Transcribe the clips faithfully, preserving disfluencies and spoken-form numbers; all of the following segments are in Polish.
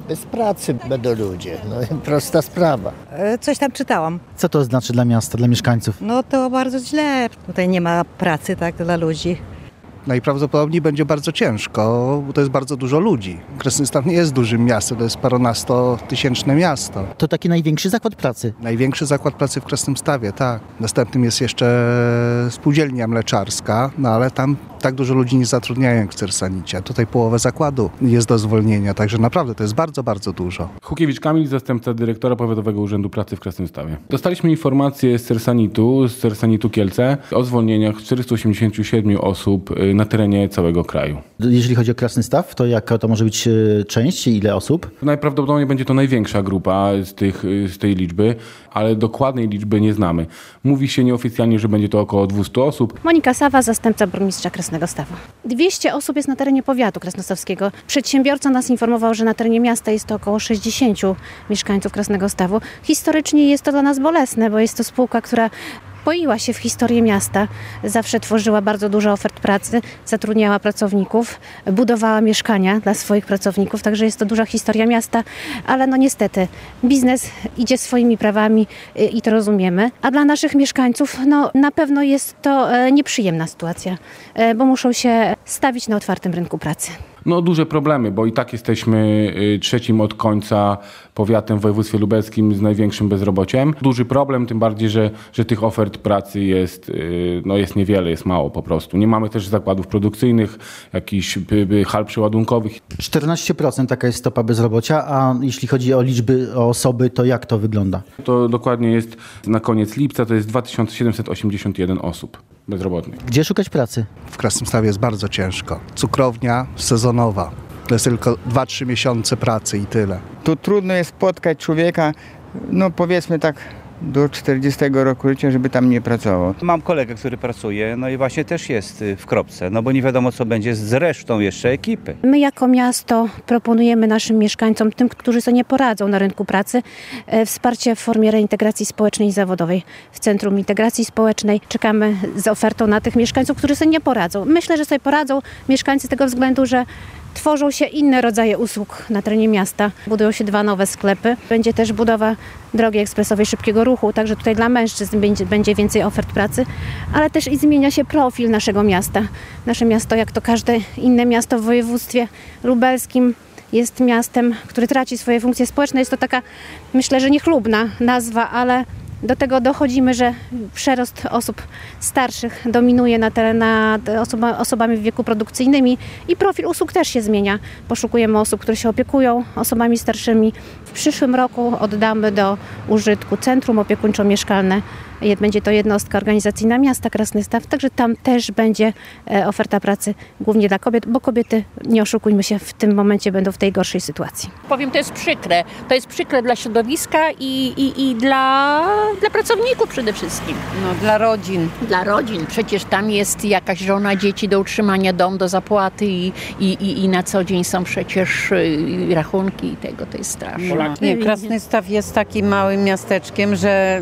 Bez pracy będą ludzie, no prosta sprawa. E, Coś tam czytałam. Co to znaczy dla miasta, dla mieszkańców? No to bardzo źle. Tutaj nie ma pracy tak dla ludzi. Najprawdopodobniej będzie bardzo ciężko, bo to jest bardzo dużo ludzi. Krasnystaw nie jest dużym miastem, to jest paronastotysięczne miasto. To taki największy zakład pracy. Największy zakład pracy w Krasnymstawie, tak. Następnym jest jeszcze spółdzielnia mleczarska, no ale tam tak dużo ludzi nie zatrudniają jak w Cersanicie. Tutaj połowę zakładu jest do zwolnienia, także naprawdę to jest bardzo, bardzo dużo. Hukiewicz Kamil, zastępca dyrektora Powiatowego Urzędu Pracy w Krasnymstawie. Dostaliśmy informację z Cersanitu, z Cersanitu Kielce o zwolnieniach czterystu osiemdziesięciu siedmiu osób na terenie całego kraju. Jeżeli chodzi o Krasnystaw, to jaka to może być e, część? Ile osób? Najprawdopodobniej będzie to największa grupa z, tych, z tej liczby, ale dokładnej liczby nie znamy. Mówi się nieoficjalnie, że będzie to około dwieście osób. Monika Sawa, zastępca burmistrza Krasnego Stawu. dwieście osób jest na terenie powiatu krasnostawskiego. Przedsiębiorca nas informował, że na terenie miasta jest to około sześćdziesięciu mieszkańców Krasnego Stawu. Historycznie jest to dla nas bolesne, bo jest to spółka, która wpoiła się w historię miasta, zawsze tworzyła bardzo dużo ofert pracy, zatrudniała pracowników, budowała mieszkania dla swoich pracowników, także jest to duża historia miasta, ale no niestety biznes idzie swoimi prawami i to rozumiemy, a dla naszych mieszkańców no na pewno jest to nieprzyjemna sytuacja, bo muszą się stawić na otwartym rynku pracy. No duże problemy, bo i tak jesteśmy trzecim od końca powiatem w województwie lubelskim z największym bezrobociem. Duży problem, tym bardziej, że, że tych ofert pracy jest, no jest niewiele, jest mało po prostu. Nie mamy też zakładów produkcyjnych, jakichś hal przeładunkowych. czternaście procent taka jest stopa bezrobocia, a jeśli chodzi o liczby, o osoby, to jak to wygląda? To dokładnie jest na koniec lipca, to jest dwa tysiące siedemset osiemdziesiąt jeden osób bezrobotnych. Gdzie szukać pracy? W Krasnymstawie jest bardzo ciężko. Cukrownia sezonowa. To jest tylko dwa trzy miesiące pracy i tyle. Tu trudno jest spotkać człowieka, no powiedzmy tak, do czterdziestego roku życia, żeby tam nie pracował. Mam kolegę, który pracuje, no i właśnie też jest w kropce, no bo nie wiadomo, co będzie z resztą jeszcze ekipy. My jako miasto proponujemy naszym mieszkańcom, tym, którzy sobie nie poradzą na rynku pracy, wsparcie w formie reintegracji społecznej i zawodowej. W Centrum Integracji Społecznej czekamy z ofertą na tych mieszkańców, którzy sobie nie poradzą. Myślę, że sobie poradzą mieszkańcy z tego względu, że tworzą się inne rodzaje usług na terenie miasta. Budują się dwa nowe sklepy. Będzie też budowa drogi ekspresowej szybkiego ruchu, także tutaj dla mężczyzn będzie, będzie więcej ofert pracy, ale też i zmienia się profil naszego miasta. Nasze miasto, jak to każde inne miasto w województwie lubelskim, jest miastem, które traci swoje funkcje społeczne. Jest to taka, myślę, że niechlubna nazwa, ale do tego dochodzimy, że przerost osób starszych dominuje nad na osoba, osobami w wieku produkcyjnymi i profil usług też się zmienia. Poszukujemy osób, które się opiekują osobami starszymi. W przyszłym roku oddamy do użytku Centrum Opiekuńczo-Mieszkalne. Będzie to jednostka organizacyjna miasta Krasnystaw, także tam też będzie oferta pracy głównie dla kobiet, bo kobiety, nie oszukujmy się, w tym momencie będą w tej gorszej sytuacji. Powiem, to jest przykre. To jest przykre dla środowiska i, i, i dla, dla pracowników przede wszystkim. No dla rodzin. Dla rodzin. Przecież tam jest jakaś żona, dzieci do utrzymania, dom do zapłaty i, i, i, i na co dzień są przecież rachunki i tego, to jest straszne. Nie, Krasnystaw jest takim małym miasteczkiem, że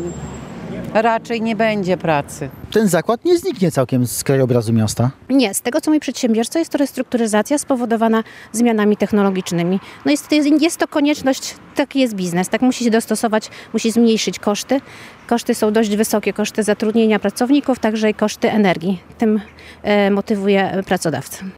raczej nie będzie pracy. Ten zakład nie zniknie całkiem z krajobrazu miasta? Nie, z tego co mój przedsiębiorca, jest to restrukturyzacja spowodowana zmianami technologicznymi. No jest, jest, jest to konieczność, taki jest biznes, tak musi się dostosować, musi zmniejszyć koszty. Koszty są dość wysokie, koszty zatrudnienia pracowników, także i koszty energii. Tym e, motywuje pracodawcę.